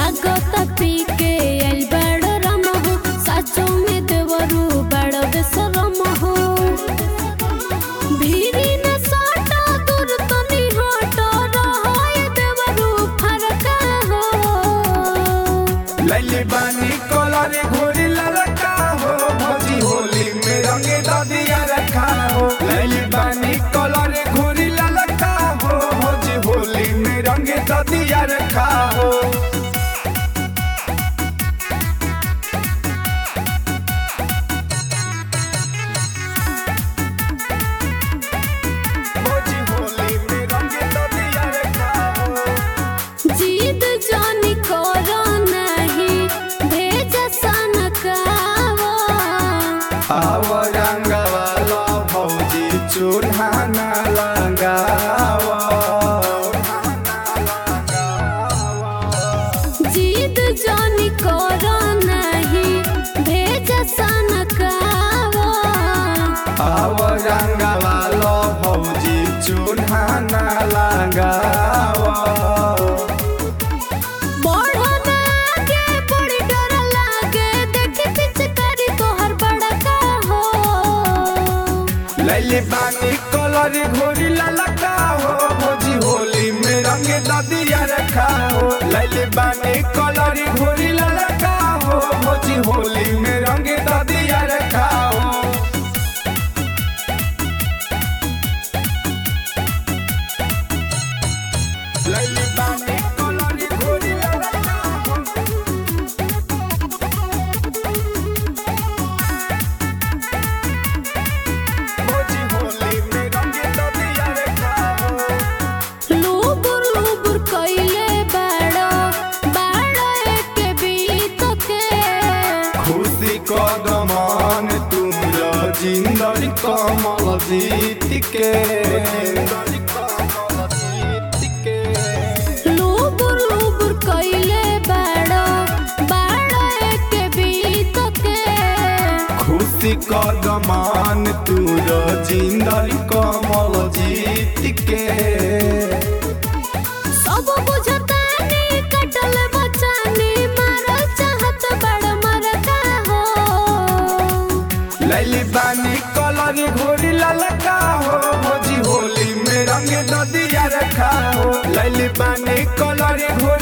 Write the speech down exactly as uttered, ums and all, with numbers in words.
लागत पी के आइल बड़ रम हो साचो में देवरू बड़ बेसरम हो भीरी न साटा दूर तनी हट रहाय देवरू फरका हो लैली बानी कलर घोरी ललका हो भौजी होली में रंगे ददिया रखा हो लैली बानी कलर घोरी ललका हो भौजी होली में रंगे ददिया रखा हो जीद जानी करो नहीं भेज सनकावा आव रंगवा लो भौजी चूल्हा न लगावा जीद जानी करो नहीं भेज सनकावा आव रंगवा लो भौजी चूल्हा न लगावा लैली बानी कलर घोरी ललका हो भौजी होली में रंगे ददिया रखा हो लैली बानी कलर घोरी ललका हो भौजी होली में रंगे ददिया रखा हो लैली बानी कलर घोरी ललका हो लुबुर लुबुर कइले बाड़ा बाड़ा एके बीत के खुशी कदमान तुमरा जिंदगी कमल जीत के लुबुर लुबुर कइले बाड़ा बाड़ा एके बीत के खुशी कदमान तुमरा जिंदगी कमल जीत के सब बुझतानी कटल बचानी मारल चाहत बड़ मरका हो लैली बानी कलर घोरी ललका हो भौजी होली में रंगे ददिया रखा हो लैली बानी कलर घोरी